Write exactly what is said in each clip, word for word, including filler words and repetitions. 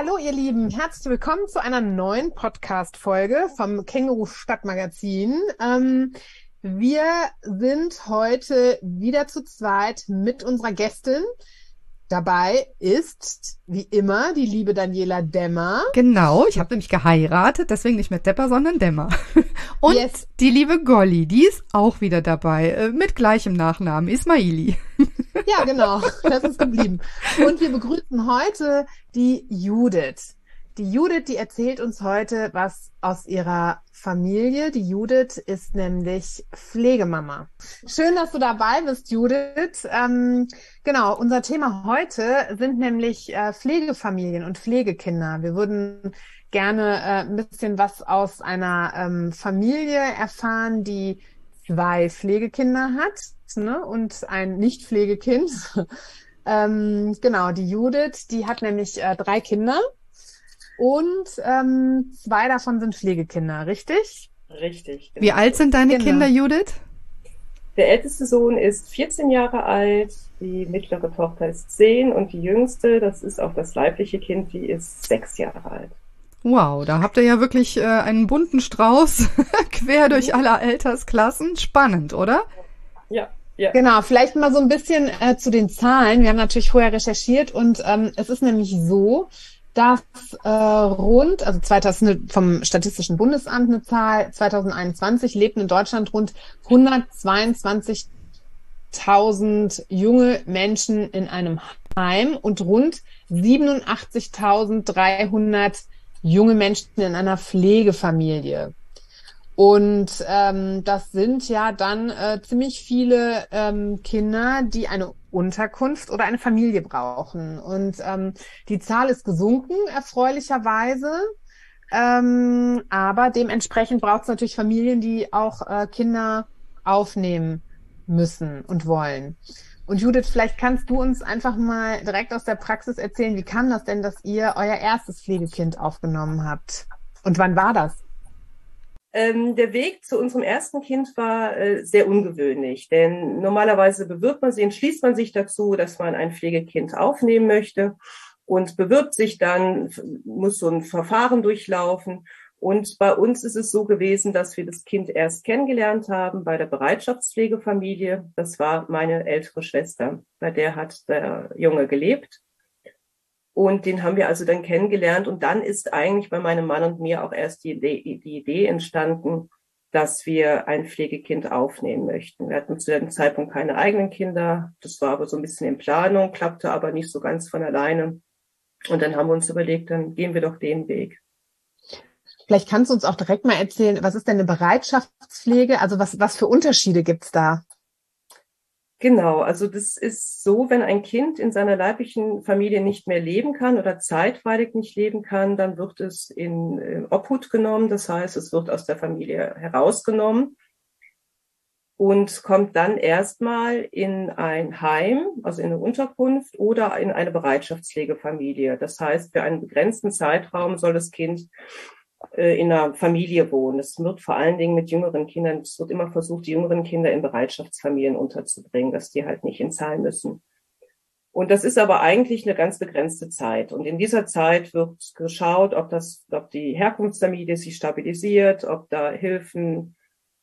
Hallo ihr Lieben, herzlich willkommen zu einer neuen Podcast-Folge vom Känguru Stadtmagazin. Ähm, wir sind heute wieder zu zweit mit unserer Gästin. Dabei ist, wie immer, die liebe Daniela Demmer. Genau, ich habe nämlich geheiratet, deswegen nicht mehr Depper, sondern Demmer. Und Yes. Die liebe Golli, die ist auch wieder dabei, äh, mit gleichem Nachnamen, Ismaili. Ja, genau, das ist geblieben. Und wir begrüßen heute die Judith. Die Judith, die erzählt uns heute was aus ihrer Familie. Die Judith ist nämlich Pflegemama. Schön, dass du dabei bist, Judith. Ähm, genau, unser Thema heute sind nämlich äh, Pflegefamilien und Pflegekinder. Wir würden gerne äh, ein bisschen was aus einer ähm, Familie erfahren, die zwei Pflegekinder hat, ne, und ein Nicht-Pflegekind. ähm, genau, die Judith, die hat nämlich äh, drei Kinder. Und ähm, zwei davon sind Pflegekinder, richtig? Richtig. Genau. Wie alt sind deine Genau. Kinder, Judith? Der älteste Sohn ist vierzehn Jahre alt, die mittlere Tochter ist zehn und die jüngste, das ist auch das leibliche Kind, die ist sechs Jahre alt. Wow, da habt ihr ja wirklich äh, einen bunten Strauß quer durch alle Altersklassen. Spannend, oder? Ja, ja. Genau, vielleicht mal so ein bisschen äh, zu den Zahlen. Wir haben natürlich vorher recherchiert und ähm, es ist nämlich so, dass äh, rund, also zweitausend vom Statistischen Bundesamt eine Zahl, zweitausendeinundzwanzig lebten in Deutschland rund hundertzweiundzwanzigtausend junge Menschen in einem Heim und rund siebenundachtzigtausenddreihundert junge Menschen in einer Pflegefamilie. Und ähm, das sind ja dann äh, ziemlich viele ähm, Kinder, die eine Unterkunft oder eine Familie brauchen. Und ähm, die Zahl ist gesunken, erfreulicherweise. Ähm, aber dementsprechend braucht es natürlich Familien, die auch äh, Kinder aufnehmen müssen und wollen. Und Judith, vielleicht kannst du uns einfach mal direkt aus der Praxis erzählen, wie kam das denn, dass ihr euer erstes Pflegekind aufgenommen habt? Und wann war das? Ähm, der Weg zu unserem ersten Kind war äh, sehr ungewöhnlich, denn normalerweise bewirbt man sich, entschließt man sich dazu, dass man ein Pflegekind aufnehmen möchte und bewirbt sich dann, muss so ein Verfahren durchlaufen. Und bei uns ist es so gewesen, dass wir das Kind erst kennengelernt haben bei der Bereitschaftspflegefamilie. Das war meine ältere Schwester, bei der hat der Junge gelebt. Und den haben wir also dann kennengelernt. Und dann ist eigentlich bei meinem Mann und mir auch erst die Idee, die Idee entstanden, dass wir ein Pflegekind aufnehmen möchten. Wir hatten zu dem Zeitpunkt keine eigenen Kinder. Das war aber so ein bisschen in Planung, klappte aber nicht so ganz von alleine. Und dann haben wir uns überlegt, dann gehen wir doch den Weg. Vielleicht kannst du uns auch direkt mal erzählen, was ist denn eine Bereitschaftspflege? Also was, was für Unterschiede gibt's da? Genau, also das ist so, wenn ein Kind in seiner leiblichen Familie nicht mehr leben kann oder zeitweilig nicht leben kann, dann wird es in äh, Obhut genommen. Das heißt, es wird aus der Familie herausgenommen und kommt dann erstmal in ein Heim, also in eine Unterkunft oder in eine Bereitschaftspflegefamilie. Das heißt, für einen begrenzten Zeitraum soll das Kind in einer Familie wohnen. Es wird vor allen Dingen mit jüngeren Kindern, es wird immer versucht, die jüngeren Kinder in Bereitschaftsfamilien unterzubringen, dass die halt nicht inzahlen müssen. Und das ist aber eigentlich eine ganz begrenzte Zeit. Und in dieser Zeit wird geschaut, ob das, ob die Herkunftsfamilie sich stabilisiert, ob da Hilfen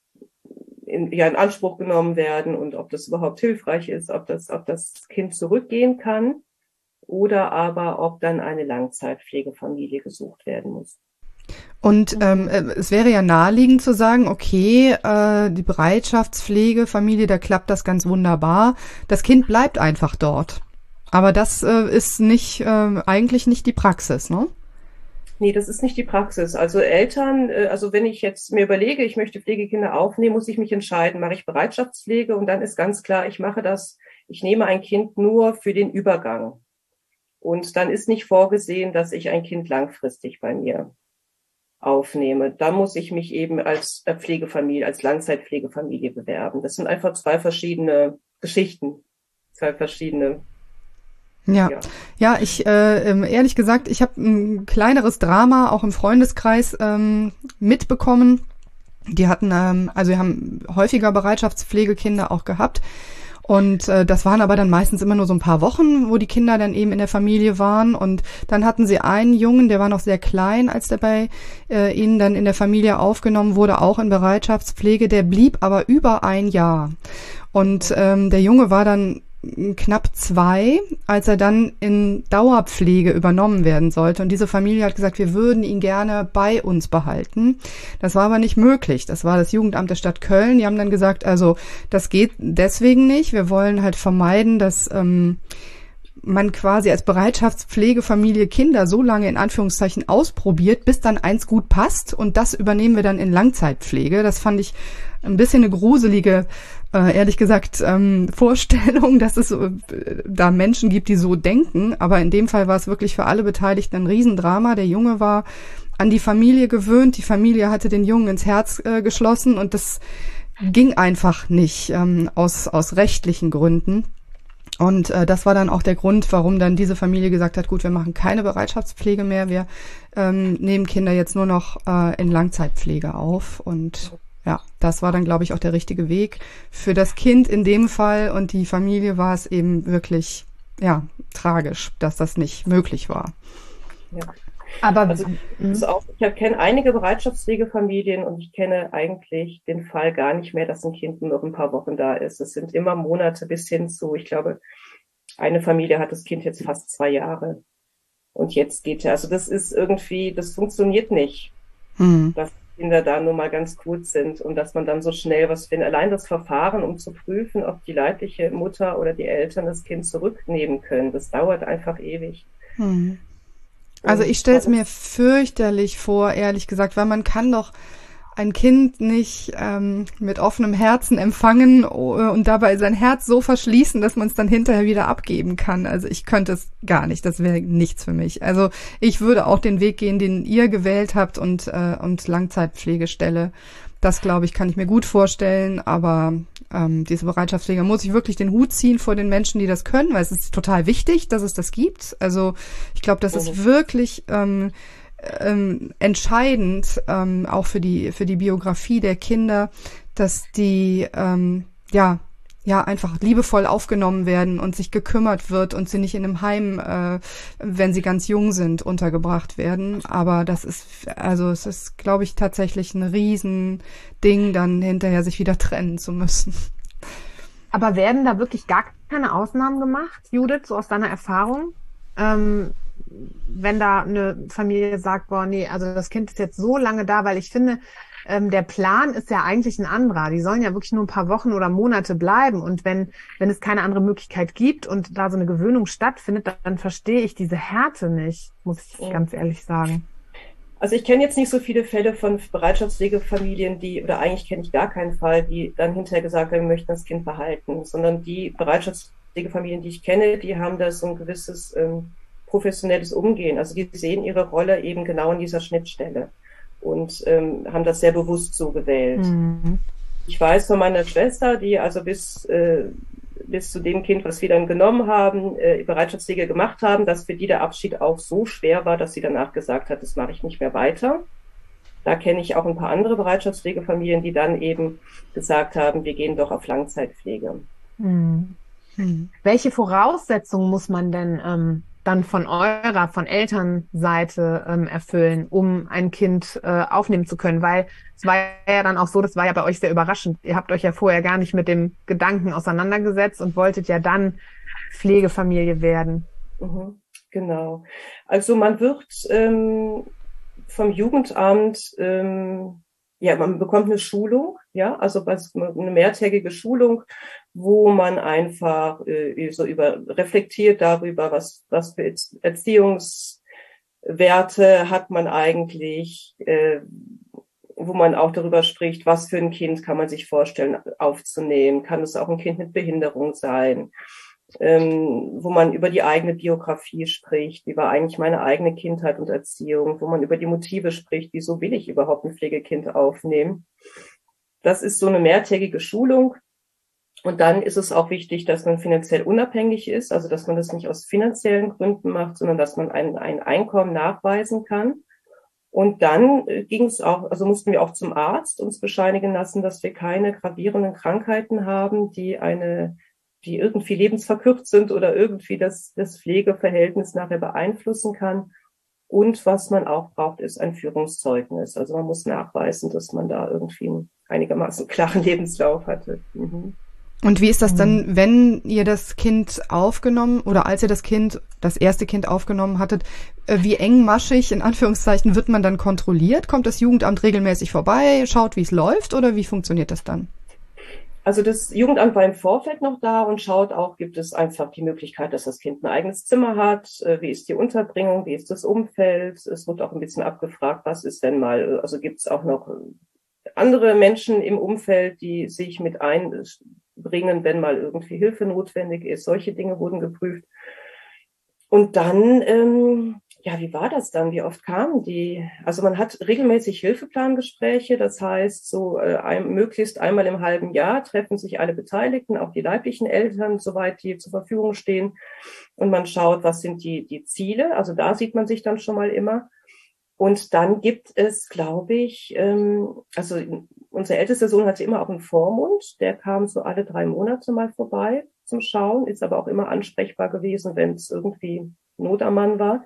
in, ja, in Anspruch genommen werden und ob das überhaupt hilfreich ist, ob das, ob das Kind zurückgehen kann oder aber ob dann eine Langzeitpflegefamilie gesucht werden muss. Und ähm, es wäre ja naheliegend zu sagen, okay, äh, die Bereitschaftspflegefamilie, da klappt das ganz wunderbar. Das Kind bleibt einfach dort. Aber das äh, ist nicht äh, eigentlich nicht die Praxis, ne? Nee, das ist nicht die Praxis. Also Eltern, äh, also wenn ich jetzt mir überlege, ich möchte Pflegekinder aufnehmen, muss ich mich entscheiden, mache ich Bereitschaftspflege und dann ist ganz klar, ich mache das, ich nehme ein Kind nur für den Übergang. Und dann ist nicht vorgesehen, dass ich ein Kind langfristig bei mir aufnehme. Da muss ich mich eben als Pflegefamilie, als Langzeitpflegefamilie bewerben. Das sind einfach zwei verschiedene Geschichten, zwei verschiedene. Ja, ja, ja ich äh, ehrlich gesagt, ich habe ein kleineres Drama auch im Freundeskreis ähm, mitbekommen. Die hatten, ähm, also wir haben häufiger Bereitschaftspflegekinder auch gehabt. Und äh, das waren aber dann meistens immer nur so ein paar Wochen, wo die Kinder dann eben in der Familie waren. Und dann hatten sie einen Jungen, der war noch sehr klein, als der bei äh, ihnen dann in der Familie aufgenommen wurde, auch in Bereitschaftspflege. Der blieb aber über ein Jahr. Und ähm, der Junge war dann knapp zwei, als er dann in Dauerpflege übernommen werden sollte. Und diese Familie hat gesagt, wir würden ihn gerne bei uns behalten. Das war aber nicht möglich. Das war das Jugendamt der Stadt Köln. Die haben dann gesagt, also das geht deswegen nicht. Wir wollen halt vermeiden, dass ähm, man quasi als Bereitschaftspflegefamilie Kinder so lange in Anführungszeichen ausprobiert, bis dann eins gut passt. Und das übernehmen wir dann in Langzeitpflege. Das fand ich ein bisschen eine gruselige Äh, ehrlich gesagt, ähm, Vorstellung, dass es äh, da Menschen gibt, die so denken. Aber in dem Fall war es wirklich für alle Beteiligten ein Riesendrama. Der Junge war an die Familie gewöhnt. Die Familie hatte den Jungen ins Herz äh, geschlossen und das ging einfach nicht ähm, aus, aus rechtlichen Gründen. Und äh, das war dann auch der Grund, warum dann diese Familie gesagt hat, gut, wir machen keine Bereitschaftspflege mehr. Wir ähm, nehmen Kinder jetzt nur noch äh, in Langzeitpflege auf und ja, das war dann, glaube ich, auch der richtige Weg. Für das Kind in dem Fall und die Familie war es eben wirklich, ja, tragisch, dass das nicht möglich war. Ja. Aber also, ist auch, ich kenne einige Bereitschaftspflegefamilien und ich kenne eigentlich den Fall gar nicht mehr, dass ein Kind nur ein paar Wochen da ist. Es sind immer Monate bis hin zu, ich glaube, eine Familie hat das Kind jetzt fast zwei Jahre. Und jetzt geht er. Also das ist irgendwie, das funktioniert nicht. Hm. Das Kinder da nur mal ganz kurz sind und dass man dann so schnell was findet. Allein das Verfahren, um zu prüfen, ob die leibliche Mutter oder die Eltern das Kind zurücknehmen können, das dauert einfach ewig. Hm. Also ich stelle es mir fürchterlich vor, ehrlich gesagt, weil man kann doch ein Kind nicht ähm, mit offenem Herzen empfangen und dabei sein Herz so verschließen, dass man es dann hinterher wieder abgeben kann. Also ich könnte es gar nicht, das wäre nichts für mich. Also ich würde auch den Weg gehen, den ihr gewählt habt und äh, und Langzeitpflegestelle. Das, glaube ich, kann ich mir gut vorstellen, aber ähm, diese Bereitschaftspflege muss ich wirklich den Hut ziehen vor den Menschen, die das können, weil es ist total wichtig, dass es das gibt. Also ich glaube, das ist wirklich ähm, ähm, entscheidend, ähm, auch für die für die Biografie der Kinder, dass die ähm, ja ja einfach liebevoll aufgenommen werden und sich gekümmert wird und sie nicht in einem Heim, äh, wenn sie ganz jung sind, untergebracht werden. Aber das ist, also es ist, glaube ich, tatsächlich ein Riesending, dann hinterher sich wieder trennen zu müssen. Aber werden da wirklich gar keine Ausnahmen gemacht, Judith, so aus deiner Erfahrung? Ähm, wenn da eine Familie sagt, boah, nee, also das Kind ist jetzt so lange da, weil ich finde, ähm, der Plan ist ja eigentlich ein anderer. Die sollen ja wirklich nur ein paar Wochen oder Monate bleiben. Und wenn, wenn es keine andere Möglichkeit gibt und da so eine Gewöhnung stattfindet, dann, dann verstehe ich diese Härte nicht, muss ich ja. ganz ehrlich sagen. Also ich kenne jetzt nicht so viele Fälle von Bereitschaftspflegefamilien, die, oder eigentlich kenne ich gar keinen Fall, die dann hinterher gesagt haben, wir möchten das Kind behalten, sondern die Bereitschaftspflegefamilien, die ich kenne, die haben da so ein gewisses ähm, professionelles Umgehen. Also die sehen ihre Rolle eben genau an dieser Schnittstelle und ähm, haben das sehr bewusst so gewählt. Mhm. Ich weiß von meiner Schwester, die also bis äh, bis zu dem Kind, was wir dann genommen haben, äh, Bereitschaftspflege gemacht haben, dass für die der Abschied auch so schwer war, dass sie danach gesagt hat, das mache ich nicht mehr weiter. Da kenne ich auch ein paar andere Bereitschaftspflegefamilien, die dann eben gesagt haben, wir gehen doch auf Langzeitpflege. Mhm. Mhm. Welche Voraussetzungen muss man denn ähm, dann von eurer, von Elternseite ähm, erfüllen, um ein Kind äh, aufnehmen zu können? Weil es war ja dann auch so, das war ja bei euch sehr überraschend. Ihr habt euch ja vorher gar nicht mit dem Gedanken auseinandergesetzt und wolltet ja dann Pflegefamilie werden. Mhm, genau. Also man wird ähm, vom Jugendamt, ähm, ja, man bekommt eine Schulung, ja, also eine mehrtägige Schulung, wo man einfach äh, so über reflektiert darüber, was was für Erziehungswerte hat man eigentlich, äh, wo man auch darüber spricht, was für ein Kind kann man sich vorstellen aufzunehmen, kann es auch ein Kind mit Behinderung sein, ähm, wo man über die eigene Biografie spricht, wie war eigentlich meine eigene Kindheit und Erziehung, wo man über die Motive spricht, wieso will ich überhaupt ein Pflegekind aufnehmen. Das ist so eine mehrtägige Schulung. Und dann ist es auch wichtig, dass man finanziell unabhängig ist, also dass man das nicht aus finanziellen Gründen macht, sondern dass man ein, ein Einkommen nachweisen kann. Und dann ging es auch, also mussten wir auch zum Arzt uns bescheinigen lassen, dass wir keine gravierenden Krankheiten haben, die eine die irgendwie lebensverkürzt sind oder irgendwie das, das Pflegeverhältnis nachher beeinflussen kann. Und was man auch braucht, ist ein Führungszeugnis. Also man muss nachweisen, dass man da irgendwie einen einigermaßen klaren Lebenslauf hatte. Mhm. Und wie ist das dann, wenn ihr das Kind aufgenommen oder als ihr das Kind, das erste Kind aufgenommen hattet, wie engmaschig, in Anführungszeichen, wird man dann kontrolliert? Kommt das Jugendamt regelmäßig vorbei, schaut, wie es läuft oder wie funktioniert das dann? Also das Jugendamt war im Vorfeld noch da und schaut auch, gibt es einfach die Möglichkeit, dass das Kind ein eigenes Zimmer hat, wie ist die Unterbringung, wie ist das Umfeld. Es wird auch ein bisschen abgefragt, was ist denn mal, also gibt es auch noch andere Menschen im Umfeld, die sich mit einbringen, wenn mal irgendwie Hilfe notwendig ist. Solche Dinge wurden geprüft. Und dann, ähm, ja, wie war das dann? Wie oft kamen die? Also man hat regelmäßig Hilfeplangespräche. Das heißt, so äh, ein, möglichst einmal im halben Jahr treffen sich alle Beteiligten, auch die leiblichen Eltern, soweit die zur Verfügung stehen. Und man schaut, was sind die, die Ziele. Also da sieht man sich dann schon mal immer. Und dann gibt es, glaube ich, ähm, also unser ältester Sohn hatte immer auch einen Vormund. Der kam so alle drei Monate mal vorbei zum Schauen, ist aber auch immer ansprechbar gewesen, wenn es irgendwie Not am Mann war.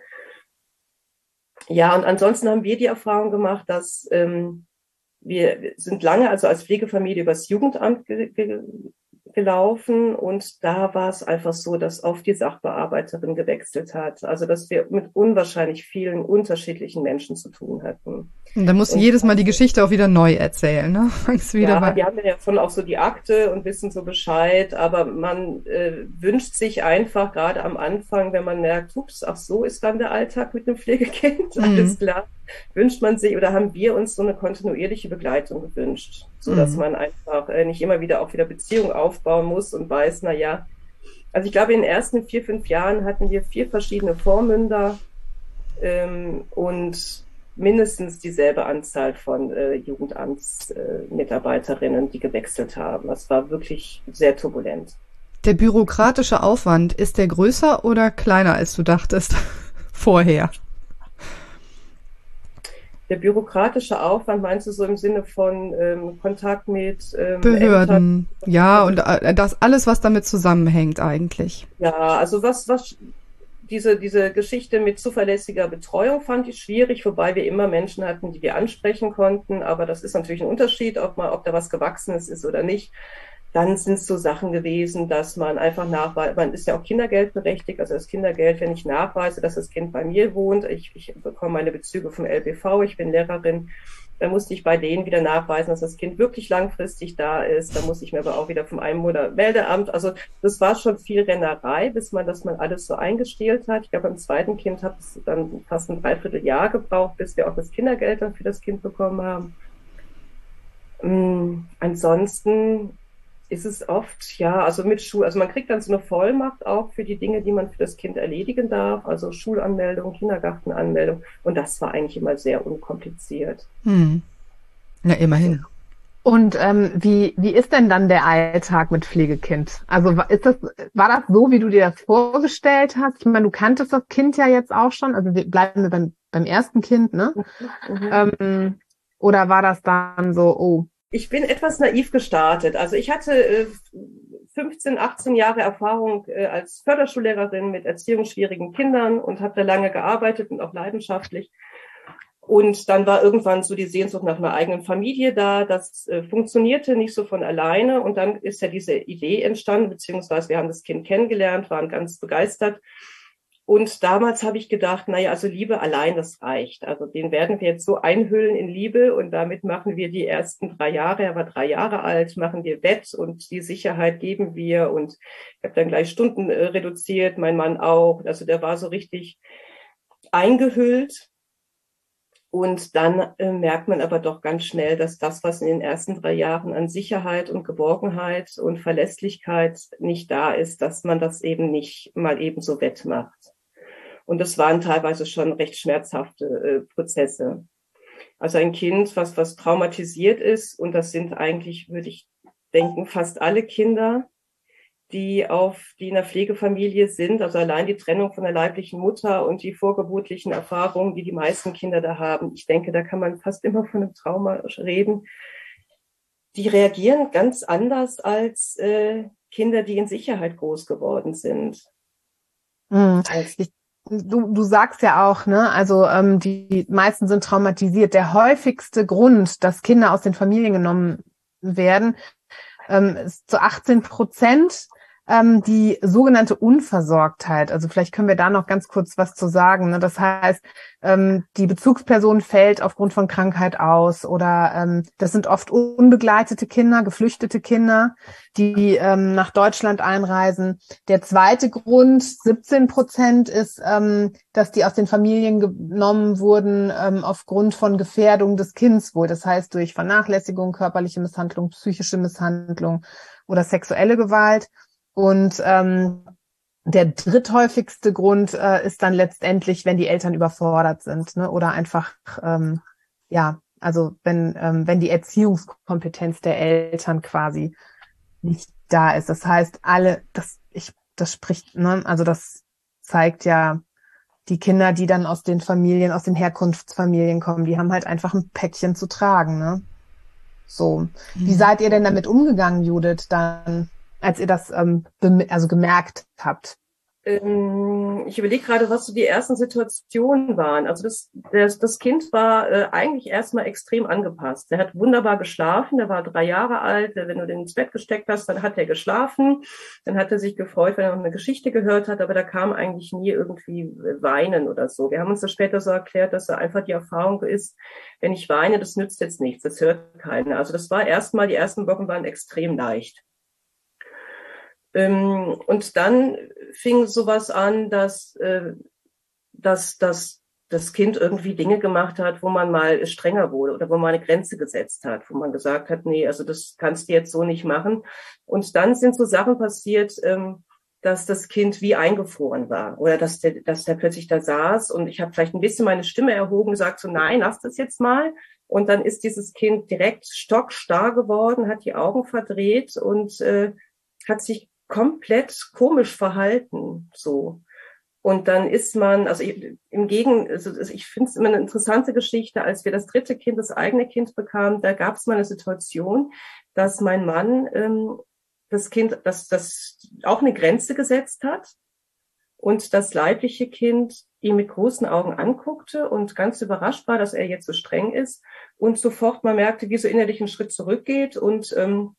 Ja, und ansonsten haben wir die Erfahrung gemacht, dass ähm, wir sind lange, also als Pflegefamilie, übers Jugendamt ge- ge- gelaufen und da war es einfach so, dass oft die Sachbearbeiterin gewechselt hat. Also dass wir mit unwahrscheinlich vielen unterschiedlichen Menschen zu tun hatten. Und dann musst du jedes Mal die Geschichte auch wieder neu erzählen, ne? Fangst wieder ja, bei. die haben ja schon auch so die Akte und wissen so Bescheid, aber man äh, wünscht sich einfach gerade am Anfang, wenn man merkt, ups, ach so ist dann der Alltag mit einem Pflegekind, mhm. alles klar, wünscht man sich oder haben wir uns so eine kontinuierliche Begleitung gewünscht, so dass mhm. man einfach äh, nicht immer wieder auch wieder Beziehungen aufbauen muss und weiß, na ja, also ich glaube in den ersten vier, fünf Jahren hatten wir vier verschiedene Vormünder ähm, und mindestens dieselbe Anzahl von äh, Jugendamtsmitarbeiterinnen, äh, die gewechselt haben. Das war wirklich sehr turbulent. Der bürokratische Aufwand, ist der größer oder kleiner, als du dachtest vorher? Der bürokratische Aufwand, meinst du so im Sinne von ähm, Kontakt mit ähm, Behörden? Ämtern? Ja, und äh, das alles, was damit zusammenhängt eigentlich. Ja, also was, was diese, diese Geschichte mit zuverlässiger Betreuung fand ich schwierig, wobei wir immer Menschen hatten, die wir ansprechen konnten. Aber das ist natürlich ein Unterschied, ob man, ob da was Gewachsenes ist oder nicht. Dann sind es so Sachen gewesen, dass man einfach nachweist, man ist ja auch kindergeldberechtigt, also das Kindergeld, wenn ich nachweise, dass das Kind bei mir wohnt, ich, ich bekomme meine Bezüge vom L B V, ich bin Lehrerin, dann musste ich bei denen wieder nachweisen, dass das Kind wirklich langfristig da ist, dann muss ich mir aber auch wieder vom Einwohnermeldeamt, also das war schon viel Rennerei, bis man das mal alles so eingestielt hat. Ich glaube, beim zweiten Kind hat es dann fast ein Dreivierteljahr gebraucht, bis wir auch das Kindergeld dann für das Kind bekommen haben. Ähm, ansonsten ist es oft, ja, also mit Schul, also man kriegt dann so eine Vollmacht auch für die Dinge, die man für das Kind erledigen darf, also Schulanmeldung, Kindergartenanmeldung und das war eigentlich immer sehr unkompliziert. Hm. Na, immerhin. Und ähm, wie wie ist denn dann der Alltag mit Pflegekind? Also ist das war das so, wie du dir das vorgestellt hast? Ich meine, du kanntest das Kind ja jetzt auch schon, also wir bleiben wir beim beim ersten Kind, ne? Mhm. Ähm, oder war das dann so, oh, ich bin etwas naiv gestartet. Also ich hatte äh, fünfzehn, achtzehn Jahre Erfahrung äh, als Förderschullehrerin mit erziehungsschwierigen Kindern und habe da lange gearbeitet und auch leidenschaftlich. Und dann war irgendwann so die Sehnsucht nach einer eigenen Familie da. Das äh, funktionierte nicht so von alleine. Und dann ist ja diese Idee entstanden, beziehungsweise wir haben das Kind kennengelernt, waren ganz begeistert. Und damals habe ich gedacht, naja, also Liebe allein, das reicht. Also den werden wir jetzt so einhüllen in Liebe und damit machen wir die ersten drei Jahre, er war drei Jahre alt, machen wir Wett und die Sicherheit geben wir. Und ich habe dann gleich Stunden äh, reduziert, mein Mann auch. Also der war so richtig eingehüllt. Und dann äh, merkt man aber doch ganz schnell, dass das, was in den ersten drei Jahren an Sicherheit und Geborgenheit und Verlässlichkeit nicht da ist, dass man das eben nicht mal eben so wettmacht. Und das waren teilweise schon recht schmerzhafte äh, Prozesse. Also ein Kind, was, was traumatisiert ist, und das sind eigentlich, würde ich denken, fast alle Kinder, die auf, die in der Pflegefamilie sind, also allein die Trennung von der leiblichen Mutter und die vorgeburtlichen Erfahrungen, die die meisten Kinder da haben. Ich denke, da kann man fast immer von einem Trauma reden. Die reagieren ganz anders als äh, Kinder, die in Sicherheit groß geworden sind. Mhm. Ich, du, du sagst ja auch, ne, also ähm, die meisten sind traumatisiert. Der häufigste Grund, dass Kinder aus den Familien genommen werden, ähm, ist zu achtzehn Prozent ähm, die sogenannte Unversorgtheit. Also vielleicht können wir da noch ganz kurz was zu sagen. Ne? Das heißt, ähm, die Bezugsperson fällt aufgrund von Krankheit aus oder ähm, das sind oft unbegleitete Kinder, geflüchtete Kinder, die ähm, nach Deutschland einreisen. Der zweite Grund, siebzehn Prozent, ist, ähm, dass die aus den Familien genommen wurden ähm, aufgrund von Gefährdung des Kindswohl. Das heißt durch Vernachlässigung, körperliche Misshandlung, psychische Misshandlung oder sexuelle Gewalt. Und ähm, der dritthäufigste Grund äh, ist dann letztendlich, wenn die Eltern überfordert sind, ne? Oder einfach, ähm, ja, also wenn ähm, wenn die Erziehungskompetenz der Eltern quasi nicht da ist. Das heißt, alle, das ich, das spricht, ne? Also das zeigt ja, die Kinder, die dann aus den Familien, aus den Herkunftsfamilien kommen, die haben halt einfach ein Päckchen zu tragen, ne? So, wie seid ihr denn damit umgegangen, Judith, dann, als ihr das ähm, bem- also gemerkt habt? Ähm, ich überlege gerade, was so die ersten Situationen waren. Also das, das, das Kind war äh, eigentlich erstmal extrem angepasst. Der hat wunderbar geschlafen, der war drei Jahre alt. Wenn du den ins Bett gesteckt hast, dann hat er geschlafen. Dann hat er sich gefreut, wenn er noch eine Geschichte gehört hat, aber da kam eigentlich nie irgendwie Weinen oder so. Wir haben uns das später so erklärt, dass da einfach die Erfahrung ist, wenn ich weine, das nützt jetzt nichts, das hört keiner. Also das war erstmal, die ersten Wochen waren extrem leicht. Ähm, und dann fing sowas an, dass, äh, dass, dass das Kind irgendwie Dinge gemacht hat, wo man mal strenger wurde oder wo man eine Grenze gesetzt hat, wo man gesagt hat, nee, also das kannst du jetzt so nicht machen. Und dann sind so Sachen passiert, ähm, dass das Kind wie eingefroren war oder dass der, dass der plötzlich da saß und ich habe vielleicht ein bisschen meine Stimme erhoben und gesagt so, nein, lass das jetzt mal. Und dann ist dieses Kind direkt stockstarr geworden, hat die Augen verdreht und äh, hat sich komplett komisch verhalten, so. Und dann ist man, also ich, im Gegen, also ich finde es immer eine interessante Geschichte, als wir das dritte Kind, das eigene Kind bekamen, da gab es mal eine Situation, dass mein Mann ähm, das Kind, das, das auch eine Grenze gesetzt hat und das leibliche Kind ihn mit großen Augen anguckte und ganz überrascht war, dass er jetzt so streng ist und sofort man merkte, wie so innerlich ein Schritt zurückgeht und ähm,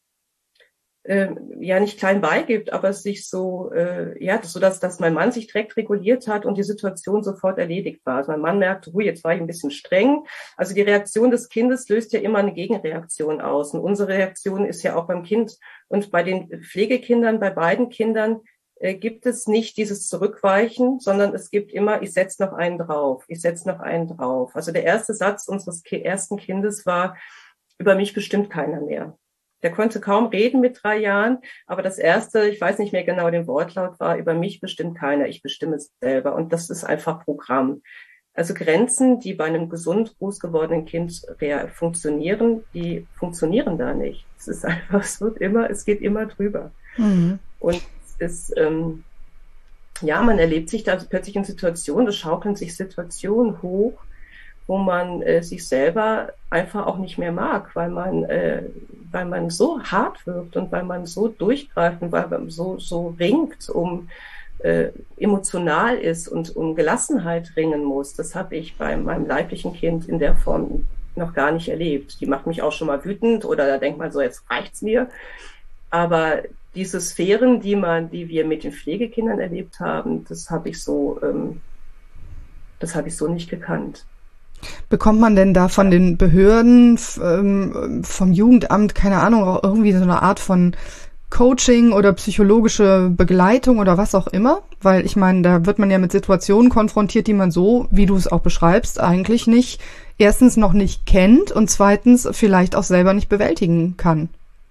ja nicht klein beigibt, aber es sich so, äh, ja, so dass, dass mein Mann sich direkt reguliert hat und die Situation sofort erledigt war. Also mein Mann merkte, hui, jetzt war ich ein bisschen streng. Also die Reaktion des Kindes löst ja immer eine Gegenreaktion aus. Und unsere Reaktion ist ja auch beim Kind und bei den Pflegekindern, bei beiden Kindern äh, gibt es nicht dieses Zurückweichen, sondern es gibt immer, ich setze noch einen drauf, ich setze noch einen drauf. Also der erste Satz unseres ki- ersten Kindes war, über mich bestimmt keiner mehr. Der konnte kaum reden mit drei Jahren, aber das erste, ich weiß nicht mehr genau den Wortlaut, war, über mich bestimmt keiner, ich bestimme es selber. Und das ist einfach Programm. Also Grenzen, die bei einem gesund groß gewordenen Kind funktionieren, die funktionieren da nicht. Es ist einfach, es wird immer, es geht immer drüber. Mhm. Und es ist, ähm, ja, man erlebt sich da plötzlich in Situationen, es schaukeln sich Situationen hoch, wo man äh, sich selber einfach auch nicht mehr mag, weil man, äh, weil man so hart wirkt und weil man so durchgreift und weil man so, so ringt, um äh, emotional ist und um Gelassenheit ringen muss. Das habe ich bei meinem leiblichen Kind in der Form noch gar nicht erlebt. Die macht mich auch schon mal wütend oder da denkt man so, jetzt reicht's mir. Aber diese Sphären, die man, die wir mit den Pflegekindern erlebt haben, das habe ich so, ähm, das habe ich so nicht gekannt. Bekommt man denn da von den Behörden, vom Jugendamt, keine Ahnung, auch irgendwie so eine Art von Coaching oder psychologische Begleitung oder was auch immer? Weil ich meine, da wird man ja mit Situationen konfrontiert, die man so, wie du es auch beschreibst, eigentlich nicht, erstens noch nicht kennt und zweitens vielleicht auch selber nicht bewältigen kann.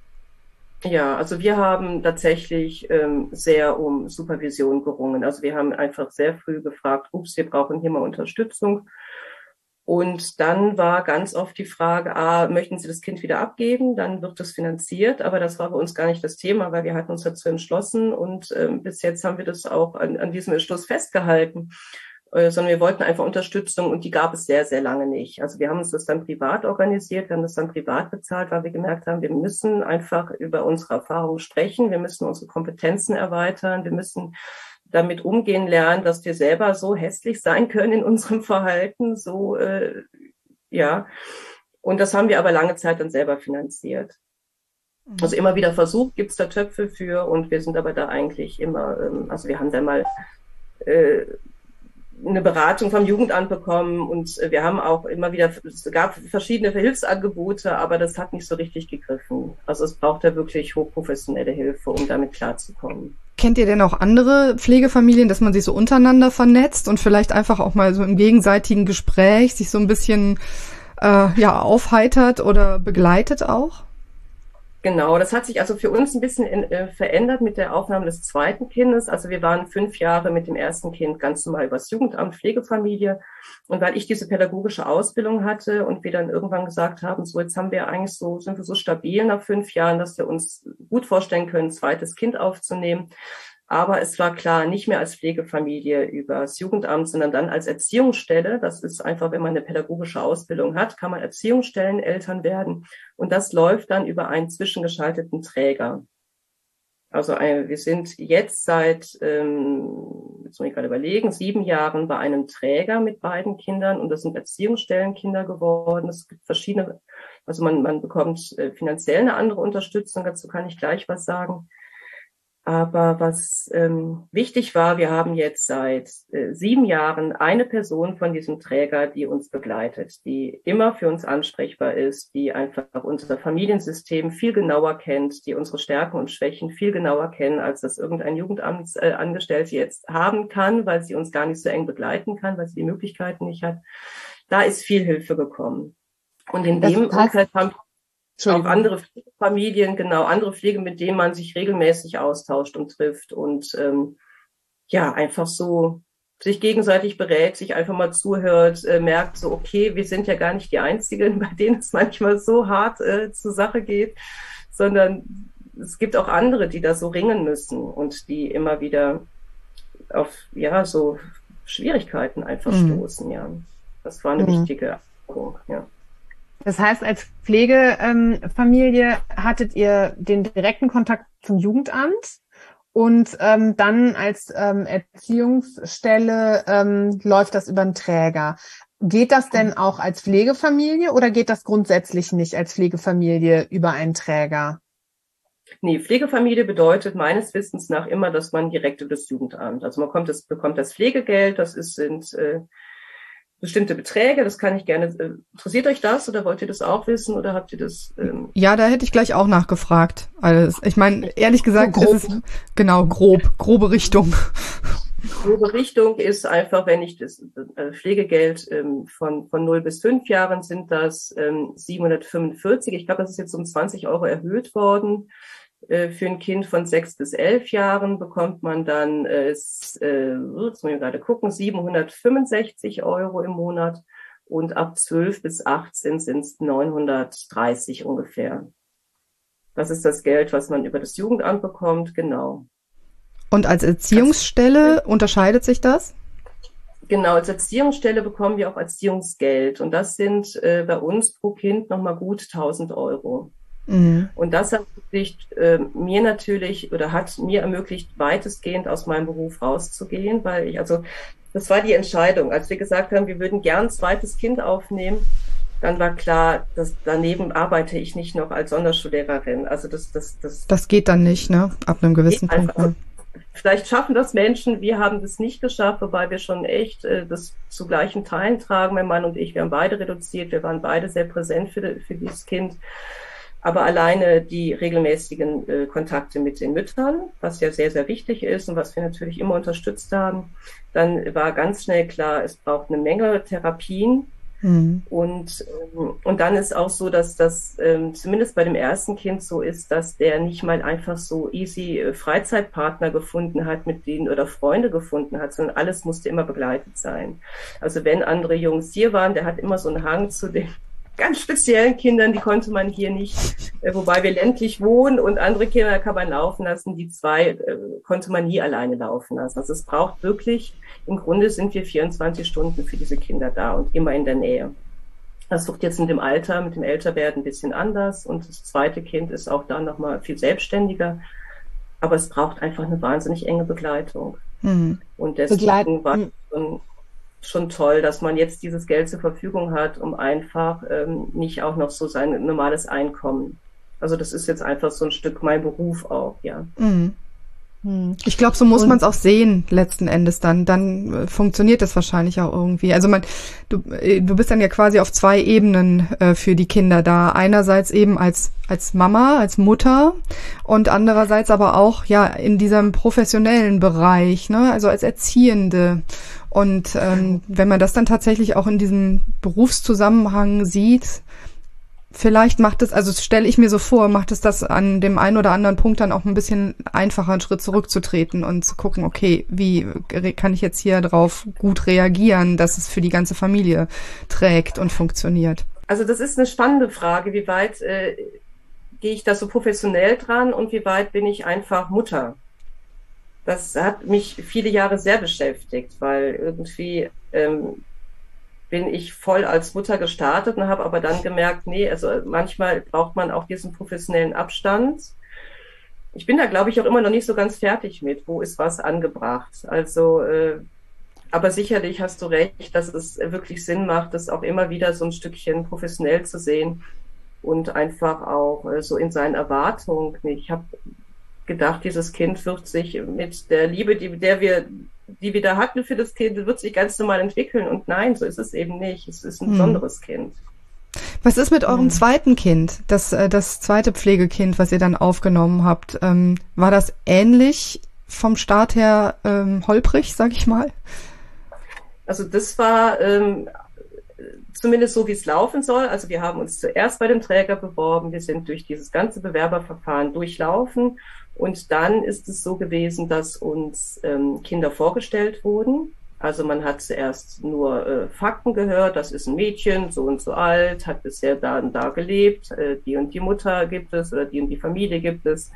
Ja, also wir haben tatsächlich ähm, sehr um Supervision gerungen. Also wir haben einfach sehr früh gefragt, ups, wir brauchen hier mal Unterstützung. Und dann war ganz oft die Frage, ah, möchten Sie das Kind wieder abgeben? Dann wird das finanziert. Aber das war bei uns gar nicht das Thema, weil wir hatten uns dazu entschlossen. Und ähm, bis jetzt haben wir das auch an, an diesem Entschluss festgehalten. sondern wir wollten einfach Unterstützung und die gab es sehr, sehr lange nicht. Also wir haben uns das dann privat organisiert, wir haben das dann privat bezahlt, weil wir gemerkt haben, wir müssen einfach über unsere Erfahrungen sprechen, wir müssen unsere Kompetenzen erweitern, wir müssen damit umgehen lernen, dass wir selber so hässlich sein können in unserem Verhalten, so, äh, ja. Und das haben wir aber lange Zeit dann selber finanziert. Also immer wieder versucht, gibt's da Töpfe für und wir sind aber da eigentlich immer, ähm, also wir haben da mal äh, eine Beratung vom Jugendamt bekommen und wir haben auch immer wieder, es gab verschiedene Hilfsangebote, aber das hat nicht so richtig gegriffen. Also es braucht ja wirklich hochprofessionelle Hilfe, um damit klarzukommen. Kennt ihr denn auch andere Pflegefamilien, dass man sich so untereinander vernetzt und vielleicht einfach auch mal so im gegenseitigen Gespräch sich so ein bisschen äh, ja aufheitert oder begleitet auch? Genau, das hat sich also für uns ein bisschen in, äh, verändert mit der Aufnahme des zweiten Kindes. Also wir waren fünf Jahre mit dem ersten Kind ganz normal übers Jugendamt, Pflegefamilie. Und weil ich diese pädagogische Ausbildung hatte und wir dann irgendwann gesagt haben, so jetzt haben wir eigentlich so, sind wir so stabil nach fünf Jahren, dass wir uns gut vorstellen können, ein zweites Kind aufzunehmen. Aber es war klar, nicht mehr als Pflegefamilie übers Jugendamt, sondern dann als Erziehungsstelle. Das ist einfach, wenn man eine pädagogische Ausbildung hat, kann man Erziehungsstelleneltern werden. Und das läuft dann über einen zwischengeschalteten Träger. Also ein, wir sind jetzt seit, ähm, jetzt muss ich gerade überlegen, sieben Jahren bei einem Träger mit beiden Kindern. Und das sind Erziehungsstellenkinder geworden. Es gibt verschiedene, also man, man bekommt äh, finanziell eine andere Unterstützung. Dazu kann ich gleich was sagen. Aber was ähm, wichtig war, wir haben jetzt seit äh, sieben Jahren eine Person von diesem Träger, die uns begleitet, die immer für uns ansprechbar ist, die einfach unser Familiensystem viel genauer kennt, die unsere Stärken und Schwächen viel genauer kennen, als das irgendein Jugendamtsangestellte jetzt haben kann, weil sie uns gar nicht so eng begleiten kann, weil sie die Möglichkeiten nicht hat. Da ist viel Hilfe gekommen. Und in dem Umfeld haben auch andere Familien, genau, andere Pflege, mit denen man sich regelmäßig austauscht und trifft und ähm, ja, einfach so sich gegenseitig berät, sich einfach mal zuhört, äh, merkt so, okay, wir sind ja gar nicht die Einzigen, bei denen es manchmal so hart äh, zur Sache geht, sondern es gibt auch andere, die da so ringen müssen und die immer wieder auf, ja, so Schwierigkeiten einfach mhm. stoßen, ja. Das war eine mhm. wichtige Erfahrung, ja. Das heißt, als Pflegefamilie ähm, hattet ihr den direkten Kontakt zum Jugendamt und ähm, dann als ähm, Erziehungsstelle ähm, läuft das über einen Träger. Geht das denn auch als Pflegefamilie oder geht das grundsätzlich nicht als Pflegefamilie über einen Träger? Nee, Pflegefamilie bedeutet meines Wissens nach immer, dass man direkt über das Jugendamt, also man kommt das, bekommt das Pflegegeld, das ist, sind äh, bestimmte Beträge, das kann ich gerne, äh, interessiert euch das oder wollt ihr das auch wissen oder habt ihr das? Ähm ja, da hätte ich gleich auch nachgefragt. Also ich meine, ehrlich gesagt, so grob. Ist es genau grob, grobe Richtung. Grobe Richtung ist einfach, wenn ich das äh, Pflegegeld ähm, von von null bis fünf Jahren sind das ähm, siebenhundertfünfundvierzig. Ich glaube, das ist jetzt um zwanzig Euro erhöht worden. Für ein Kind von sechs bis elf Jahren bekommt man dann, äh, jetzt muss man gerade gucken, siebenhundertfünfundsechzig Euro im Monat und ab zwölf bis achtzehn sind es neunhundertdreißig ungefähr. Das ist das Geld, was man über das Jugendamt bekommt, genau. Und als Erziehungsstelle das, unterscheidet sich das? Genau, als Erziehungsstelle bekommen wir auch Erziehungsgeld und das sind äh, bei uns pro Kind nochmal gut tausend Euro. Mhm. Und das ermöglicht äh, mir natürlich oder hat mir ermöglicht, weitestgehend aus meinem Beruf rauszugehen, weil ich, also das war die Entscheidung. Als wir gesagt haben, wir würden gern ein zweites Kind aufnehmen, dann war klar, dass daneben arbeite ich nicht noch als Sonderschullehrerin. Also das, das, das. Das geht dann nicht, ne? Ab einem gewissen Punkt. Also, vielleicht schaffen das Menschen, wir haben das nicht geschafft, wobei wir schon echt äh, das zu gleichen Teilen tragen, mein Mann und ich. Wir haben beide reduziert, wir waren beide sehr präsent für, für dieses Kind. Aber alleine die regelmäßigen äh, Kontakte mit den Müttern, was ja sehr, sehr wichtig ist und was wir natürlich immer unterstützt haben, dann war ganz schnell klar, es braucht eine Menge Therapien. Mhm. Und, ähm, und dann ist auch so, dass das ähm, zumindest bei dem ersten Kind so ist, dass der nicht mal einfach so easy äh, Freizeitpartner gefunden hat, mit denen oder Freunde gefunden hat, sondern alles musste immer begleitet sein. Also wenn andere Jungs hier waren, der hat immer so einen Hang zu den ganz speziellen Kindern, die konnte man hier nicht, äh, wobei wir ländlich wohnen und andere Kinder kann man laufen lassen, die zwei äh, konnte man nie alleine laufen lassen. Also es braucht wirklich, im Grunde sind wir vierundzwanzig Stunden für diese Kinder da und immer in der Nähe. Das wird jetzt mit dem Alter, mit dem Älterwerden ein bisschen anders und das zweite Kind ist auch da nochmal viel selbstständiger, aber es braucht einfach eine wahnsinnig enge Begleitung. Mhm. Und deswegen Begleit- war es schon, schon toll, dass man jetzt dieses Geld zur Verfügung hat, um einfach ähm, nicht auch noch so sein normales Einkommen. Also das ist jetzt einfach so ein Stück mein Beruf auch, ja. Mhm. Ich glaube, so muss man es auch sehen, letzten Endes dann. Dann äh, funktioniert das wahrscheinlich auch irgendwie. Also man, du, äh, du bist dann ja quasi auf zwei Ebenen äh, für die Kinder da. Einerseits eben als als Mama, als Mutter und andererseits aber auch ja in diesem professionellen Bereich, ne? Also als Erziehende. Und ähm, wenn man das dann tatsächlich auch in diesem Berufszusammenhang sieht, vielleicht macht es, also stelle ich mir so vor, macht es das an dem einen oder anderen Punkt dann auch ein bisschen einfacher, einen Schritt zurückzutreten und zu gucken, okay, wie kann ich jetzt hier drauf gut reagieren, dass es für die ganze Familie trägt und funktioniert? Also das ist eine spannende Frage, wie weit äh, gehe ich da so professionell dran und wie weit bin ich einfach Mutter? Das hat mich viele Jahre sehr beschäftigt, weil irgendwie ähm, bin ich voll als Mutter gestartet und habe aber dann gemerkt, nee, also manchmal braucht man auch diesen professionellen Abstand. Ich bin da, glaube ich, auch immer noch nicht so ganz fertig mit, wo ist was angebracht. Also, äh, aber sicherlich hast du recht, dass es wirklich Sinn macht, das auch immer wieder so ein Stückchen professionell zu sehen und einfach auch äh, so in seinen Erwartungen. Ich habe gedacht, dieses Kind wird sich mit der Liebe, die der wir die wir da hatten für das Kind, wird sich ganz normal entwickeln. Und nein, so ist es eben nicht. Es ist ein besonderes hm. Kind. Was ist mit eurem hm. zweiten Kind, das, das zweite Pflegekind, was ihr dann aufgenommen habt? Ähm, war das ähnlich vom Start her ähm, holprig, sag ich mal? Also das war ähm, zumindest so, wie es laufen soll. Also wir haben uns zuerst bei dem Träger beworben. Wir sind durch dieses ganze Bewerberverfahren durchlaufen. Und dann ist es so gewesen, dass uns ähm, Kinder vorgestellt wurden. Also man hat zuerst nur äh, Fakten gehört, das ist ein Mädchen, so und so alt, hat bisher da und da gelebt, äh, die und die Mutter gibt es oder die und die Familie gibt es.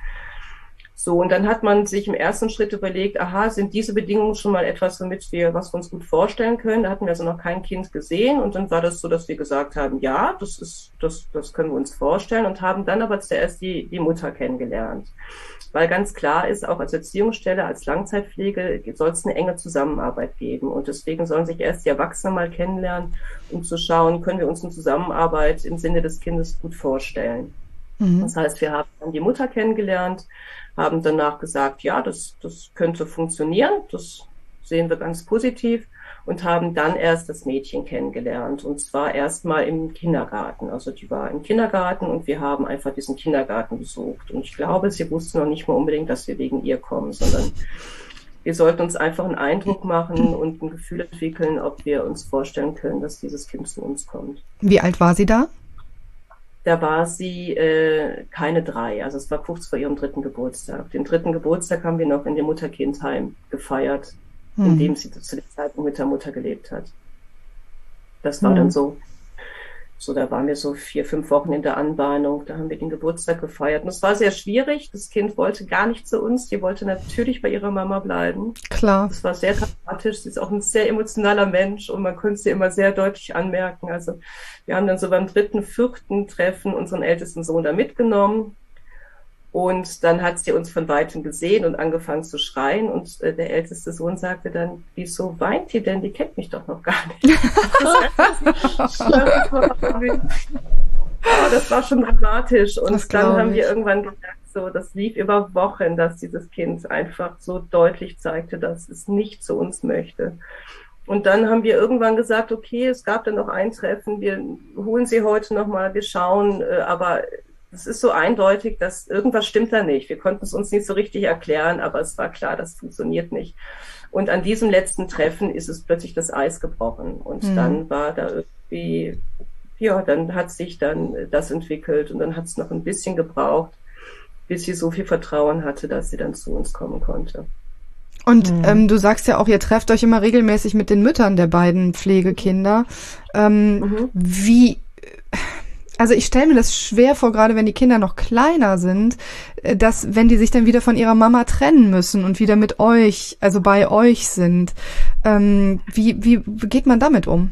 So, und dann hat man sich im ersten Schritt überlegt, aha, sind diese Bedingungen schon mal etwas, womit wir, was wir uns gut vorstellen können? Da hatten wir also noch kein Kind gesehen und dann war das so, dass wir gesagt haben, ja, das ist, das, das können wir uns vorstellen und haben dann aber zuerst die, die Mutter kennengelernt. Weil ganz klar ist, auch als Erziehungsstelle, als Langzeitpflege soll es eine enge Zusammenarbeit geben. Und deswegen sollen sich erst die Erwachsenen mal kennenlernen, um zu schauen, können wir uns eine Zusammenarbeit im Sinne des Kindes gut vorstellen. Mhm. Das heißt, wir haben dann die Mutter kennengelernt, haben danach gesagt, ja, das, das könnte funktionieren, das sehen wir ganz positiv und haben dann erst das Mädchen kennengelernt und zwar erstmal im Kindergarten. Also die war im Kindergarten und wir haben einfach diesen Kindergarten besucht und ich glaube, sie wusste noch nicht mal unbedingt, dass wir wegen ihr kommen, sondern wir sollten uns einfach einen Eindruck machen und ein Gefühl entwickeln, ob wir uns vorstellen können, dass dieses Kind zu uns kommt. Wie alt war sie da? Da war sie äh, keine drei, also es war kurz vor ihrem dritten Geburtstag. Den dritten Geburtstag haben wir noch in dem Mutter-Kind-Heim gefeiert, hm. in dem sie zu dem Zeitpunkt mit der Mutter gelebt hat. Das war hm. dann so, so da waren wir so vier, fünf Wochen in der Anbahnung, da haben wir den Geburtstag gefeiert. Und es war sehr schwierig, das Kind wollte gar nicht zu uns, die wollte natürlich bei ihrer Mama bleiben. Klar. Es war sehr dramatisch, sie ist auch ein sehr emotionaler Mensch und man konnte sie immer sehr deutlich anmerken. Also wir haben dann so beim dritten, vierten Treffen unseren ältesten Sohn da mitgenommen und dann hat sie uns von Weitem gesehen und angefangen zu schreien und äh, der älteste Sohn sagte dann, wieso weint die denn? Die kennt mich doch noch gar nicht. Oh, das war schon dramatisch und dann haben wir irgendwann gedacht, so, das lief über Wochen, dass dieses Kind einfach so deutlich zeigte, dass es nicht zu uns möchte. Und dann haben wir irgendwann gesagt, okay, es gab dann noch ein Treffen, wir holen sie heute nochmal, wir schauen, äh, aber es ist so eindeutig, dass irgendwas stimmt da nicht. Wir konnten es uns nicht so richtig erklären, aber es war klar, das funktioniert nicht. Und an diesem letzten Treffen ist es plötzlich das Eis gebrochen und mhm. dann war da irgendwie, ja, dann hat sich dann das entwickelt und dann hat es noch ein bisschen gebraucht, bis sie so viel Vertrauen hatte, dass sie dann zu uns kommen konnte. Und mhm. ähm, du sagst ja auch, ihr trefft euch immer regelmäßig mit den Müttern der beiden Pflegekinder. Ähm, mhm. Wie also ich stelle mir das schwer vor, gerade wenn die Kinder noch kleiner sind, dass, wenn die sich dann wieder von ihrer Mama trennen müssen und wieder mit euch, also bei euch sind, ähm, wie, wie geht man damit um?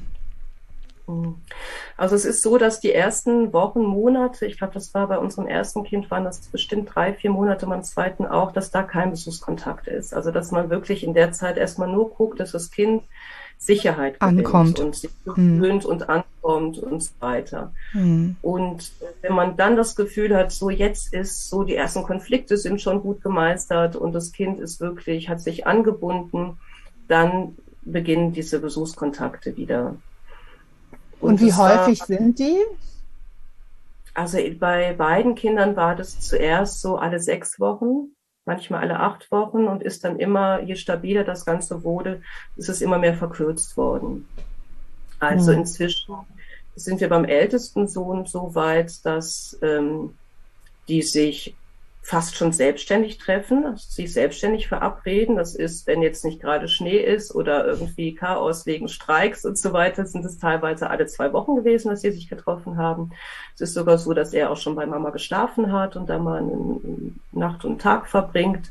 Also es ist so, dass die ersten Wochen, Monate, ich glaube, das war bei unserem ersten Kind, waren das bestimmt drei, vier Monate, beim zweiten auch, dass da kein Besuchskontakt ist. Also dass man wirklich in der Zeit erstmal nur guckt, dass das Kind Sicherheit ankommt und sich gewöhnt hm. und ankommt und so weiter. Hm. Und wenn man dann das Gefühl hat, so jetzt ist so, die ersten Konflikte sind schon gut gemeistert und das Kind ist wirklich, hat sich angebunden, dann beginnen diese Besuchskontakte wieder. Und, und wie häufig war, sind die? Also bei beiden Kindern war das zuerst so alle sechs Wochen. Manchmal alle acht Wochen und ist dann immer, je stabiler das Ganze wurde, ist es immer mehr verkürzt worden. Also mhm. inzwischen sind wir beim ältesten Sohn so weit, dass ähm, die sich fast schon selbstständig treffen, also sich selbstständig verabreden. Das ist, wenn jetzt nicht gerade Schnee ist oder irgendwie Chaos wegen Streiks und so weiter, sind es teilweise alle zwei Wochen gewesen, dass sie sich getroffen haben. Es ist sogar so, dass er auch schon bei Mama geschlafen hat und da mal eine Nacht und Tag verbringt.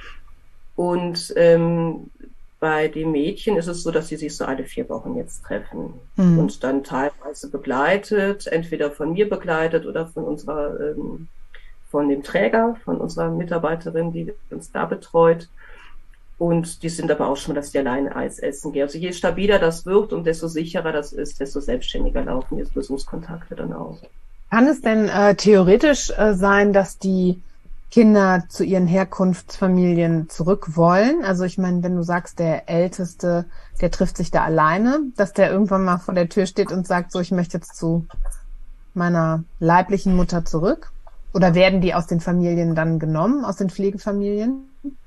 Und ähm, bei den Mädchen ist es so, dass sie sich so alle vier Wochen jetzt treffen mhm. und dann teilweise begleitet, entweder von mir begleitet oder von unserer ähm, von dem Träger, von unserer Mitarbeiterin, die uns da betreut. Und die sind aber auch schon, dass die alleine Eis essen gehen. Also je stabiler das wird und desto sicherer das ist, desto selbstständiger laufen jetzt Besuchskontakte dann auch. Kann es denn äh, theoretisch äh, sein, dass die Kinder zu ihren Herkunftsfamilien zurück wollen? Also ich meine, wenn du sagst, der Älteste, der trifft sich da alleine, dass der irgendwann mal vor der Tür steht und sagt, so, ich möchte jetzt zu meiner leiblichen Mutter zurück? Oder werden die aus den Familien dann genommen, aus den Pflegefamilien?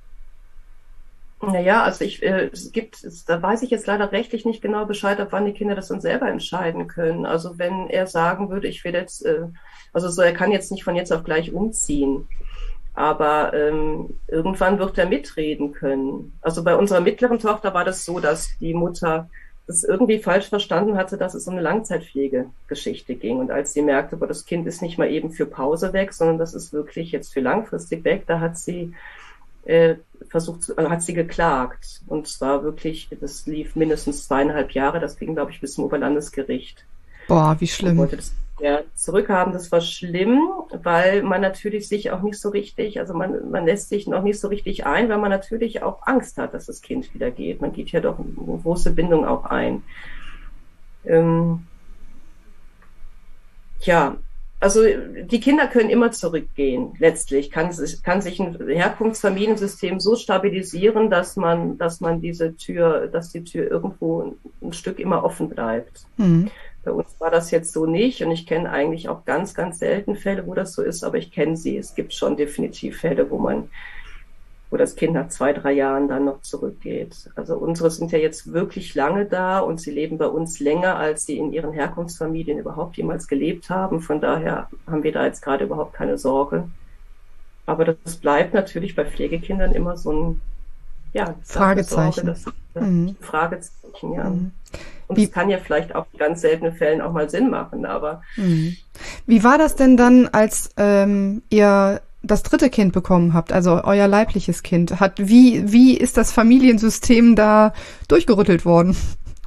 Naja, also ich, äh, es gibt, es, da weiß ich jetzt leider rechtlich nicht genau Bescheid, ab wann die Kinder das dann selber entscheiden können. Also wenn er sagen würde, ich will jetzt, äh, also so, er kann jetzt nicht von jetzt auf gleich umziehen, aber ähm, irgendwann wird er mitreden können. Also bei unserer mittleren Tochter war das so, dass die Mutter das irgendwie falsch verstanden hatte, dass es um eine Langzeitpflegegeschichte ging. Und als sie merkte, boah, das Kind ist nicht mal eben für Pause weg, sondern das ist wirklich jetzt für langfristig weg, da hat sie äh, versucht, also hat sie geklagt. Und zwar wirklich, das lief mindestens zweieinhalb Jahre, das ging, glaube ich, bis zum Oberlandesgericht. Boah, wie schlimm. Ich wollte das ja zurückhaben. Das war schlimm, weil man natürlich sich auch nicht so richtig, also man, man lässt sich noch nicht so richtig ein, weil man natürlich auch Angst hat, dass das Kind wieder geht. Man geht ja doch eine große Bindung auch ein. Ähm, ja, also die Kinder können immer zurückgehen. Letztlich kann sich, kann sich ein Herkunftsfamiliensystem so stabilisieren, dass man, dass man diese Tür, dass die Tür irgendwo ein, ein Stück immer offen bleibt. Mhm. Bei uns war das jetzt so nicht und ich kenne eigentlich auch ganz, ganz selten Fälle, wo das so ist, aber ich kenne sie. Es gibt schon definitiv Fälle, wo man, wo das Kind nach zwei, drei Jahren dann noch zurückgeht. Also unsere sind ja jetzt wirklich lange da und sie leben bei uns länger, als sie in ihren Herkunftsfamilien überhaupt jemals gelebt haben. Von daher haben wir da jetzt gerade überhaupt keine Sorge. Aber das bleibt natürlich bei Pflegekindern immer so ein, ja, Fragezeichen. Sorge, das, mhm. Fragezeichen, ja. Mhm. Und es kann ja vielleicht auch in ganz seltenen Fällen auch mal Sinn machen, aber. Mhm. Wie war das denn dann, als ähm, ihr das dritte Kind bekommen habt, also euer leibliches Kind? Hat, wie, wie ist das Familiensystem da durchgerüttelt worden?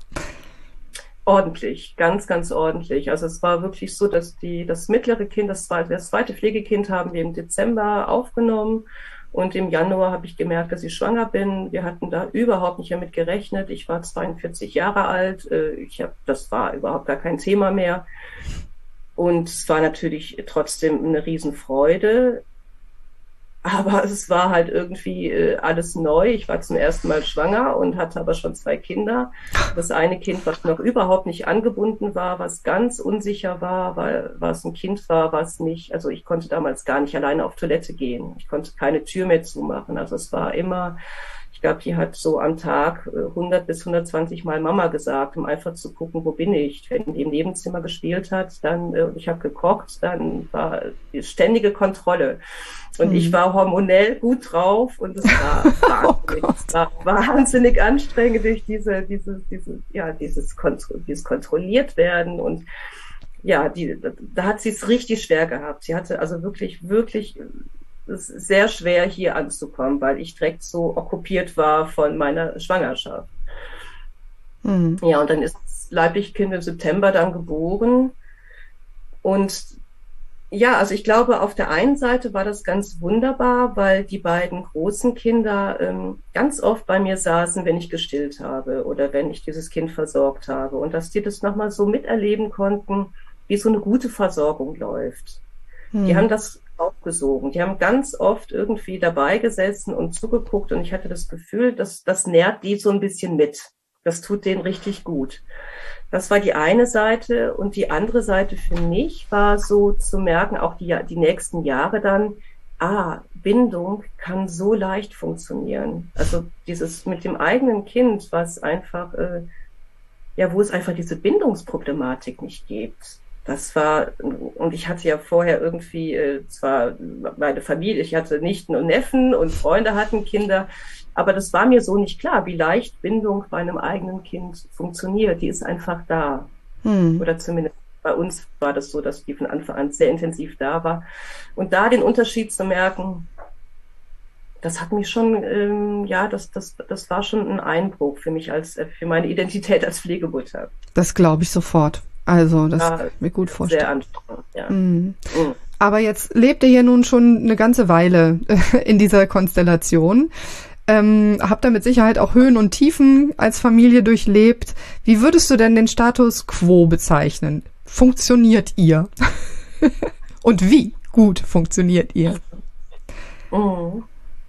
Ordentlich, ganz, ganz ordentlich. Also es war wirklich so, dass die, das mittlere Kind, das zweite, das zweite Pflegekind haben wir im Dezember aufgenommen. Und im Januar habe ich gemerkt, dass ich schwanger bin. Wir hatten da überhaupt nicht damit gerechnet. Ich war zweiundvierzig Jahre alt. Ich hab, das war überhaupt gar kein Thema mehr. Und es war natürlich trotzdem eine Riesenfreude. Aber es war halt irgendwie äh, alles neu. Ich war zum ersten Mal schwanger und hatte aber schon zwei Kinder. Das eine Kind, was noch überhaupt nicht angebunden war, was ganz unsicher war, weil was ein Kind war, was nicht, also ich konnte damals gar nicht alleine auf Toilette gehen. Ich konnte keine Tür mehr zumachen. Also es war immer, ich glaube, die hat so am Tag hundert bis hundertzwanzig Mal Mama gesagt, um einfach zu gucken, wo bin ich. Wenn die im Nebenzimmer gespielt hat, dann, äh, ich habe gekocht, dann war die ständige Kontrolle. Und mhm. ich war hormonell gut drauf und es war wahnsinnig, oh es war wahnsinnig anstrengend durch diese, diese, diese, ja, dieses, Kontro- dieses kontrolliert werden und ja, die, da hat sie es richtig schwer gehabt. Sie hatte also wirklich, wirklich es ist sehr schwer hier anzukommen, weil ich direkt so okkupiert war von meiner Schwangerschaft. Mhm. Ja, und dann ist das leibliche Kind im September dann geboren. Und ja, also ich glaube, auf der einen Seite war das ganz wunderbar, weil die beiden großen Kinder ähm, ganz oft bei mir saßen, wenn ich gestillt habe oder wenn ich dieses Kind versorgt habe. Und dass die das nochmal so miterleben konnten, wie so eine gute Versorgung läuft. Hm. Die haben das aufgesogen. Die haben ganz oft irgendwie dabei gesessen und zugeguckt und ich hatte das Gefühl, dass das nährt die so ein bisschen mit. Das tut denen richtig gut. Das war die eine Seite und die andere Seite für mich war so zu merken, auch die, die nächsten Jahre dann, ah, Bindung kann so leicht funktionieren. Also dieses mit dem eigenen Kind, was einfach, äh, ja, wo es einfach diese Bindungsproblematik nicht gibt. Das war, und ich hatte ja vorher irgendwie äh, zwar meine Familie, ich hatte Nichten und Neffen und Freunde hatten Kinder, aber das war mir so nicht klar, wie leicht Bindung bei einem eigenen Kind funktioniert. Die ist einfach da. Hm. Oder zumindest bei uns war das so, dass die von Anfang an sehr intensiv da war. Und da den Unterschied zu merken, das hat mich schon, ähm, ja, das, das, das war schon ein Einbruch für mich als, für meine Identität als Pflegemutter. Das glaube ich sofort. Also, das ja, kann ich mir gut vorstellen. Sehr anstrengend, ja. Mhm. Mhm. Aber jetzt lebt ihr ja nun schon eine ganze Weile in dieser Konstellation. Ähm, habt ihr mit Sicherheit auch Höhen und Tiefen als Familie durchlebt. Wie würdest du denn den Status quo bezeichnen? Funktioniert ihr? Und wie gut funktioniert ihr? Mhm.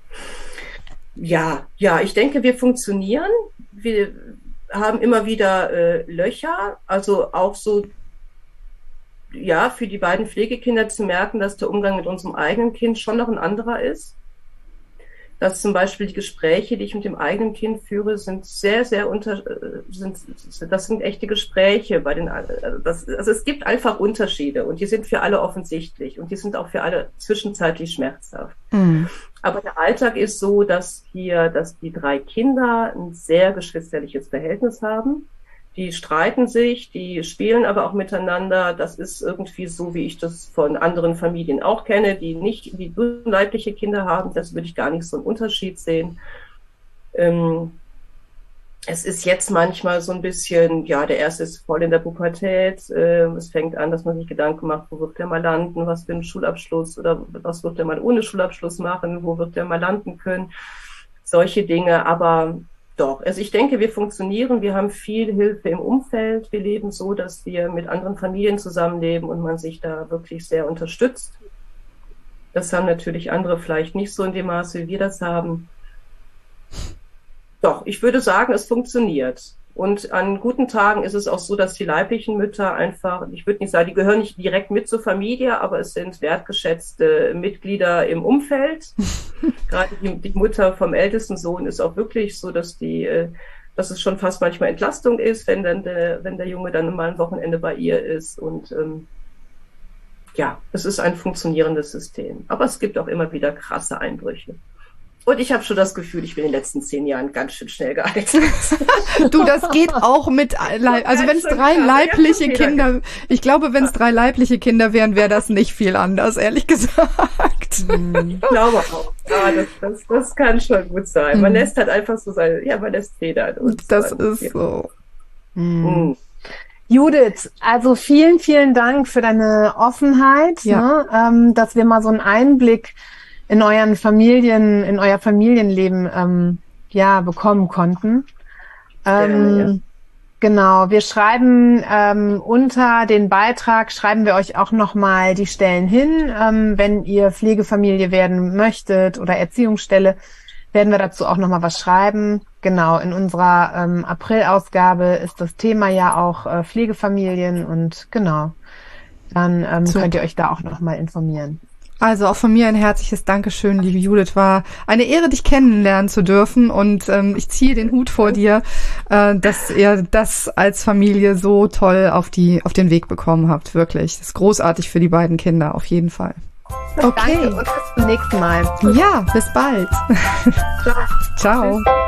Ja, ja, ich denke, wir funktionieren. Wir haben immer wieder äh, Löcher, also auch so, ja, für die beiden Pflegekinder zu merken, dass der Umgang mit unserem eigenen Kind schon noch ein anderer ist. Dass zum Beispiel die Gespräche, die ich mit dem eigenen Kind führe, sind sehr, sehr unter, sind, das sind echte Gespräche bei den, das, also es gibt einfach Unterschiede und die sind für alle offensichtlich und die sind auch für alle zwischenzeitlich schmerzhaft. Mhm. Aber der Alltag ist so, dass hier, dass die drei Kinder ein sehr geschwisterliches Verhältnis haben. Die streiten sich, die spielen aber auch miteinander. Das ist irgendwie so, wie ich das von anderen Familien auch kenne, die nicht, die nur leibliche Kinder haben. Das würde ich gar nicht so einen Unterschied sehen. Ähm, es ist jetzt manchmal so ein bisschen, ja, der erste ist voll in der Pubertät. Äh, es fängt an, dass man sich Gedanken macht, wo wird der mal landen, was für einen Schulabschluss oder was wird der mal ohne Schulabschluss machen, wo wird der mal landen können. Solche Dinge, aber doch, also ich denke, wir funktionieren, wir haben viel Hilfe im Umfeld, wir leben so, dass wir mit anderen Familien zusammenleben und man sich da wirklich sehr unterstützt. Das haben natürlich andere vielleicht nicht so in dem Maße, wie wir das haben. Doch, ich würde sagen, es funktioniert. Und an guten Tagen ist es auch so, dass die leiblichen Mütter einfach, ich würde nicht sagen, die gehören nicht direkt mit zur Familie, aber es sind wertgeschätzte Mitglieder im Umfeld. Gerade die, die Mutter vom ältesten Sohn ist auch wirklich so, dass die, dass es schon fast manchmal Entlastung ist, wenn dann der, wenn der Junge dann mal ein Wochenende bei ihr ist. Und ähm, ja, es ist ein funktionierendes System. Aber es gibt auch immer wieder krasse Einbrüche. Und ich habe schon das Gefühl, ich bin in den letzten zehn Jahren ganz schön schnell gealtert. Du, das geht auch mit, also wenn es drei leibliche Kinder, ich glaube, wenn es drei leibliche Kinder wären, wäre das nicht viel anders, ehrlich gesagt. Ich glaube auch. Ja, das, das, das kann schon gut sein. Man lässt halt einfach so seine, ja, man lässt Federn. Und das so. ist ja. so. Mhm. Judith, also vielen, vielen Dank für deine Offenheit, ja. ne, ähm, dass wir mal so einen Einblick in euren Familien, in euer Familienleben ähm, ja bekommen konnten. Ähm, ja, ja. Genau, wir schreiben ähm, unter den Beitrag, schreiben wir euch auch nochmal die Stellen hin. Ähm, wenn ihr Pflegefamilie werden möchtet oder Erziehungsstelle, werden wir dazu auch nochmal was schreiben. Genau, in unserer ähm, April-Ausgabe ist das Thema ja auch äh, Pflegefamilien und genau, dann ähm, könnt ihr euch da auch nochmal informieren. Also auch von mir ein herzliches Dankeschön, liebe Judith. War eine Ehre, dich kennenlernen zu dürfen und ähm, ich ziehe den Hut vor dir, äh, dass ihr das als Familie so toll auf die auf den Weg bekommen habt. Wirklich, das ist großartig für die beiden Kinder, auf jeden Fall. Okay, danke und bis zum nächsten Mal. Ja, bis bald. Ciao. Ciao.